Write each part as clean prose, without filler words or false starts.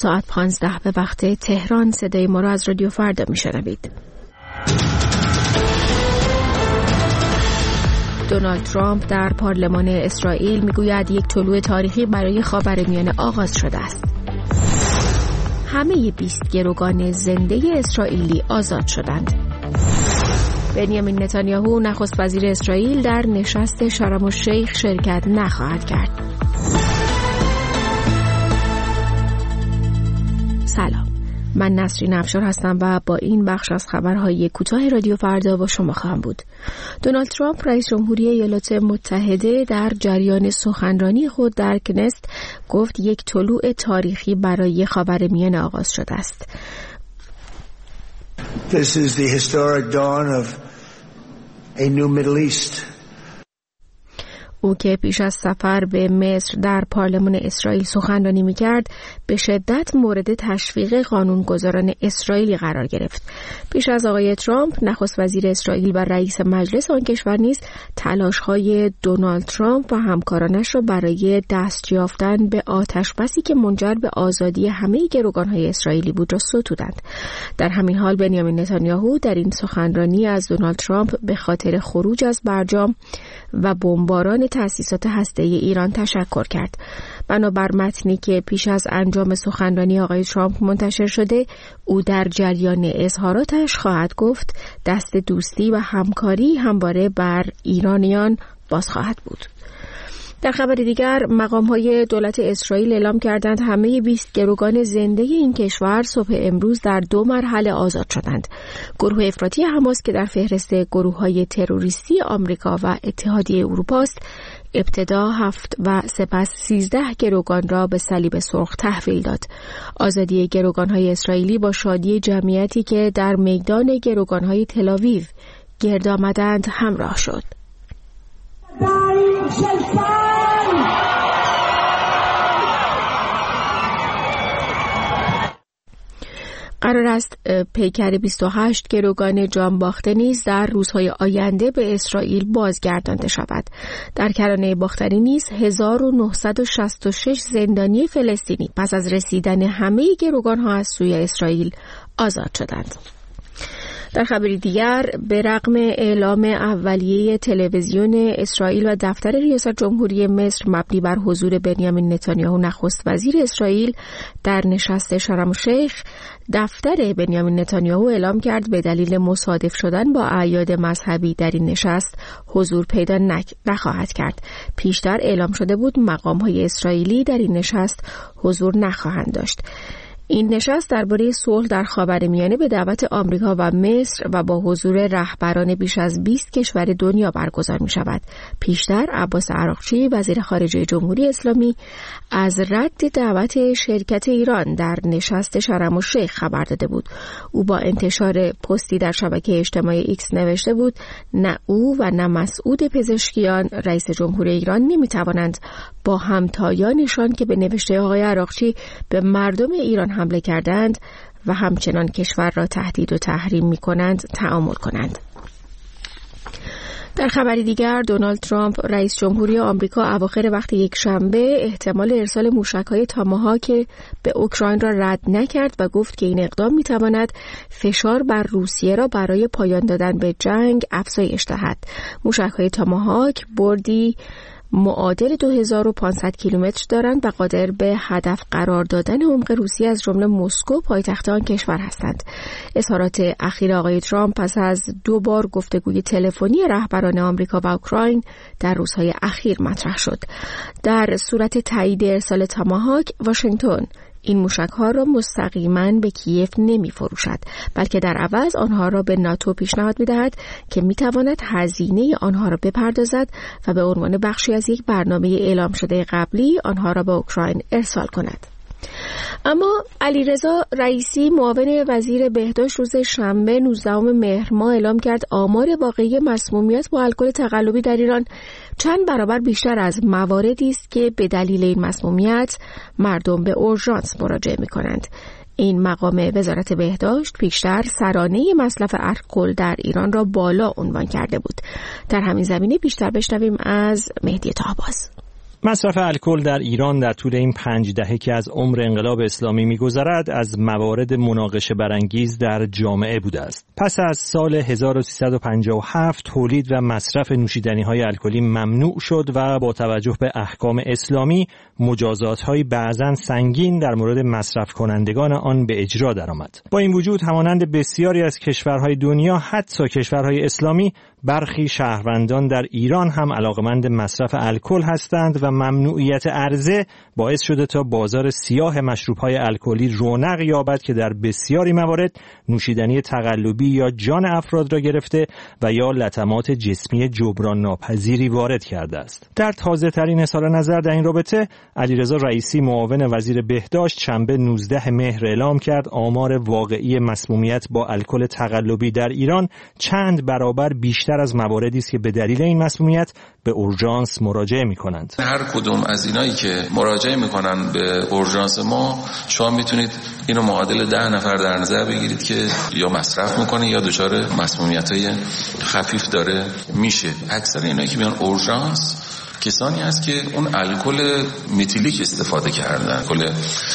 ساعت 15 به وقت تهران. صدای ما را از رادیو فردا میشنوید. دونالد ترامپ در پارلمان اسرائیل میگوید یک طلوع تاریخی برای خاورمیانه آغاز شده است. همه 20 گروگان زنده اسرائیلی آزاد شدند. بنیامین نتانیاهو نخست وزیر اسرائیل در نشست شرم الشیخ شرکت نخواهد کرد. سلام، من نسرین افشار هستم و با این بخش از خبرهای کوتاه رادیو فردا با شما خواهم بود. دونالد ترامپ رئیس جمهوری ایالات متحده در جریان سخنرانی خود در کنست گفت یک طلوع تاریخی برای خاورمیانه آغاز شده است. This is the historic dawn of a new Middle East. او که پیش از سفر به مصر در پارلمان اسرائیل سخنرانی می‌کرد، به شدت مورد تشویق قانونگذاران اسرائیلی قرار گرفت. پیش از آقای ترامپ، نخست وزیر اسرائیل و رئیس مجلس آن کشور نیز تلاش‌های دونالد ترامپ و همکارانش را برای دست یافتن به آتشبسی که منجر به آزادی همه گروگان‌های اسرائیلی بود را ستودند. در همین حال بنیامین نتانیاهو در این سخنرانی از دونالد ترامپ به خاطر خروج از برجام و بمباران تأسیسات هسته‌ای ایران تشکر کرد. بنابر متنی که پیش از انجام سخنرانی آقای ترامپ منتشر شده، او در جریان اظهاراتش خواهد گفت دست دوستی و همکاری همواره بر ایرانیان باز خواهد بود. در خبر دیگر، مقام‌های دولت اسرائیل اعلام کردند همه 20 گروگان زنده این کشور صبح امروز در 2 مرحله آزاد شدند. گروه افراطی حماس که در فهرست گروه‌های تروریستی آمریکا و اتحادیه اروپا است، ابتدا 7 و سپس 13 گروگان را به صلیب سرخ تحویل داد. آزادی گروگان‌های اسرائیلی با شادی جمعیتی که در میدان گروگان‌های تل‌آویو گرد آمدند همراه شد. قرار است پیکر 28 گروگان جانباخته نیز در روزهای آینده به اسرائیل بازگردانده شود. در کرانه باختری نیز 1966 زندانی فلسطینی پس از رسیدن همه گروگان‌ها از سوی اسرائیل آزاد شدند. در خبری دیگر، به رغم اعلام اولیه تلویزیون اسرائیل و دفتر ریاست جمهوری مصر مبنی بر حضور بنیامین نتانیاهو نخست وزیر اسرائیل در نشست شرم الشیخ، دفتر بنیامین نتانیاهو اعلام کرد به دلیل مصادف شدن با اعیاد مذهبی در این نشست حضور پیدا نخواهد کرد. پیشتر اعلام شده بود مقام‌های اسرائیلی در این نشست حضور نخواهند داشت. این نشست درباره صلح در خاورمیانه به دعوت آمریکا و مصر و با حضور رهبران بیش از 20 کشور دنیا برگزار می شود. پیشتر عباس عراقچی وزیر خارجه جمهوری اسلامی از رد دعوت شرکت ایران در نشست شرم الشیخ خبر داده بود. او با انتشار پستی در شبکه اجتماعی ایکس نوشته بود نه او و نه مسعود پزشکیان رئیس جمهوری ایران نمی توانند با همتایانشان که به نوشته آقای عراقچی به مردم ایران حمله کردند و همچنان کشور را تهدید و تحریم می کنند تعامل کنند. در خبری دیگر، دونالد ترامپ رئیس جمهوری آمریکا اواخر وقت یک شنبه احتمال ارسال موشک‌های تاماهاک به اوکراین را رد نکرد و گفت که این اقدام می‌تواند فشار بر روسیه را برای پایان دادن به جنگ افزایش دهد. موشک‌های تاماهاک بردی معادل 2500 کیلومتر دارند و قادر به هدف قرار دادن عمق روسیه از جمله مسکو پایتخت آن کشور هستند. اظهارات اخیر آقای ترامپ پس از 2 بار گفتگوی تلفنی رهبران آمریکا و اوکراین در روزهای اخیر مطرح شد. در صورت تایید ارسال تاماهاک، واشنگتن این موشک‌ها را مستقیما به کیف نمی فروشد، بلکه در عوض آنها را به ناتو پیشنهاد می دهد که می تواند هزینه آنها را بپردازد و به عنوان بخشی از یک برنامه اعلام شده قبلی آنها را به اوکراین ارسال کند. اما علیرضا رئیسی معاون وزیر بهداشت روز شنبه 19 مهر ماه اعلام کرد آمار واقعی مسمومیت با الکل تقلبی در ایران چند برابر بیشتر از مواردی است که به دلیل این مسمومیت مردم به اورژانس مراجعه می‌کنند. این مقام وزارت بهداشت پیشتر سرانه مصرف الکل در ایران را بالا عنوان کرده بود. در همین زمینه بیشتر بشنویم از مهدی طهباز. مصرف الکل در ایران در طول این 5 دهه که از عمر انقلاب اسلامی می‌گذرد از موارد مناقشه برانگیز در جامعه بوده است. پس از سال 1357 تولید و مصرف نوشیدنی‌های الکلی ممنوع شد و با توجه به احکام اسلامی مجازات‌های بعضاً سنگین در مورد مصرف کنندگان آن به اجرا درآمد. با این وجود همانند بسیاری از کشورهای دنیا، حتی کشورهای اسلامی، برخی شهروندان در ایران هم علاقمند مصرف الکل هستند و ممنوعیت عرضه باعث شده تا بازار سیاه مشروب‌های الکلی رونق یابد که در بسیاری موارد نوشیدنی تقلبی یا جان افراد را گرفته و یا لطمات جسمی جبران ناپذیری وارد کرده است. در تازه‌ترین اظهار نظر در این رابطه، علیرضا رئیسی معاون وزیر بهداشت شنبه 19 مهر اعلام کرد آمار واقعی مسمومیت با الکل تقلبی در ایران چند برابر بیشتر از مواردی است که به دلیل این مسمومیت به اورژانس مراجعه می‌کنند. هر کدوم از اینایی که مراجعه می‌کنن به اورژانس ما، شما میتونید اینو معادل 10 نفر در نظر بگیرید که یا مصرف می‌کنه یا دچار مسمومیت‌های خفیف داره میشه. اکثر اینایی که میان اورژانس کسانی هست که اون الکل متیلیک استفاده کردن، الکل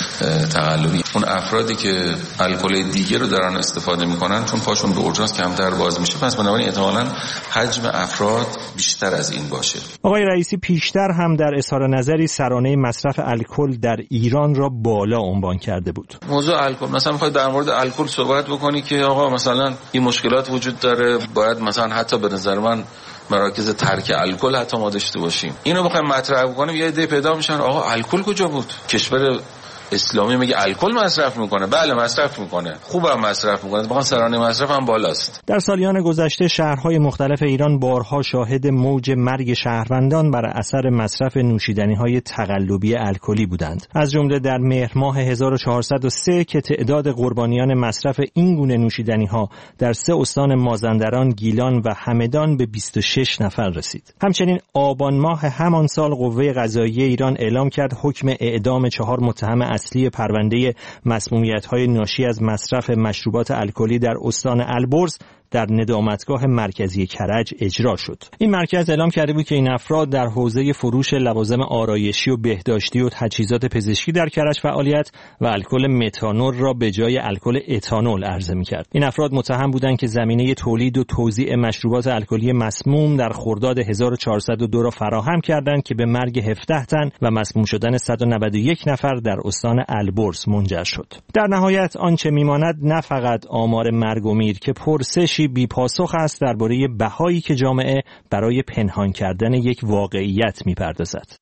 تقلبی. اون افرادی که الکل دیگه رو دارن استفاده میکنن چون پاشون به اورژانس کمتر باز میشه، پس بنابراین احتمالاً حجم افراد بیشتر از این باشه. آقای رئیسی پیشتر هم در اظهار نظری سرانه مصرف الکل در ایران را بالا عنوان کرده بود. موضوع الکل، مثلا میخواد در مورد الکل صحبت بکنی که آقا مثلا این مشکلات وجود داره، باید مثلا حتی به نظر من مراکز ترک الکل حتی ما داشته باشیم. اینو بخوایم مطرح بکنیم یه عده پیدا میشن آقا الکل کجا بود؟ کشور اسلامی میگه الکل مصرف میکنه. بله مصرف میکنه، خوبم مصرف میکنه، بخوام سرانه مصرف هم بالاست. در سالیان گذشته شهرهای مختلف ایران بارها شاهد موج مرگ شهروندان بر اثر مصرف نوشیدنی‌های تقلبی الکلی بودند. از جمله در مهر ماه 1403 که تعداد قربانیان مصرف این گونه نوشیدنی‌ها در 3 استان مازندران، گیلان و همدان به 26 نفر رسید. همچنین آبان ماه همان سال قوه قضاییه ایران اعلام کرد حکم اعدام 4 متهم اصلی پرونده مسمومیت‌های ناشی از مصرف مشروبات الکلی در استان البرز در ندامتگاه مرکزی کرج اجرا شد. این مرکز اعلام کرده بود که این افراد در حوزه فروش لوازم آرایشی و بهداشتی و تجهیزات پزشکی در کرج فعالیت و الکل متانول را به جای الکل اتانول عرضه می‌کرد. این افراد متهم بودند که زمینه تولید و توزیع مشروبات الکلی مسموم در خرداد 1402 را فراهم کردند که به مرگ 17 تن و مسموم شدن 191 نفر در استان البرز منجر شد. در نهایت آنچه میماند نه فقط آمار مرگ و میر که پرسش بی پاسخ است درباره بهایی که جامعه برای پنهان کردن یک واقعیت میپردازد.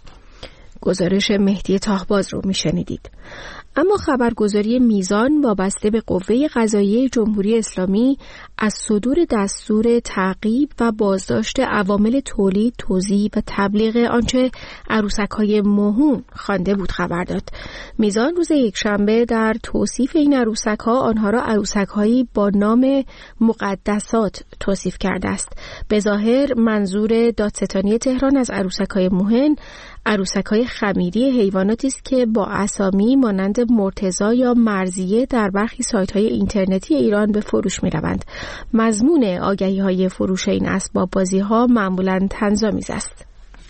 گزارش مهدی تاهباز رو میشنیدید. اما خبرگزاری میزان وابسته به قوه قضاییه جمهوری اسلامی از صدور دستور تعقیب و بازداشت عوامل تولید، توزیع و تبلیغ آنچه عروسک‌های موهوم خوانده بود خبر داد. میزان روز یکشنبه در توصیف این عروسک‌ها آنها را عروسک‌هایی با نام مقدسات توصیف کرده است. به ظاهر منظور دادستانی تهران از عروسک‌های موهن عروسک‌های خمیری حیواناتی است که با اسامی مانند مرتضی یا مرضیه در برخی سایت‌های اینترنتی ایران به فروش می‌روند. مضمون آگهی‌های فروش این اسباب بازی‌ها معمولاً طنزآمیز است.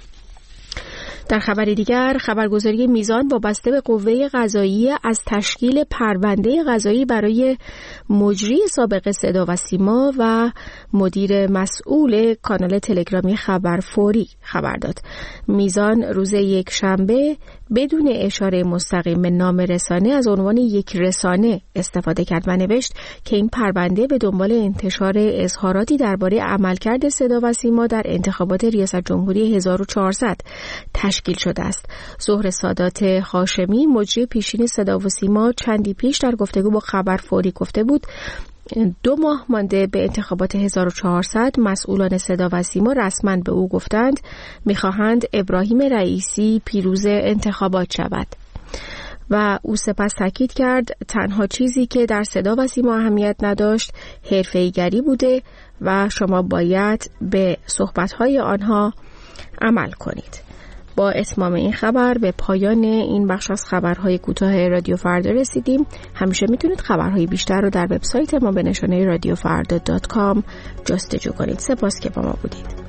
در خبر دیگر، خبرگزاری میزان وابسته به قوه قضاییه از تشکیل پرونده قضایی برای مجری سابق صدا و سیما و مدیر مسئول کانال تلگرامی خبر فوری خبر داد. میزان روز یکشنبه بدون اشاره مستقیم به نام رسانه از عنوان یک رسانه استفاده کرد و نوشت که این پرونده به دنبال انتشار اظهاراتی درباره عملکرد صدا و سیما در انتخابات ریاست جمهوری 1400 تشکیل شده است. زهره سادات هاشمی مجری پیشین صدا و سیما چندی پیش در گفتگو با خبر فوری گفته بود 2 ماه مانده به انتخابات 1400 مسئولان صدا و سیما رسما به او گفتند می‌خواهند ابراهیم رئیسی پیروز انتخابات شود. و او سپس تاکید کرد تنها چیزی که در صدا و سیما اهمیت نداشت حرفه‌ای‌گری بوده و شما باید به صحبت‌های آنها عمل کنید. با اتمام این خبر به پایان این بخش از خبرهای کوتاه رادیو فردا رسیدیم. همیشه میتونید خبرهای بیشتر رو در وبسایت ما به نشانه radiofrda.com جستجو کنید. سپاس که با ما بودید.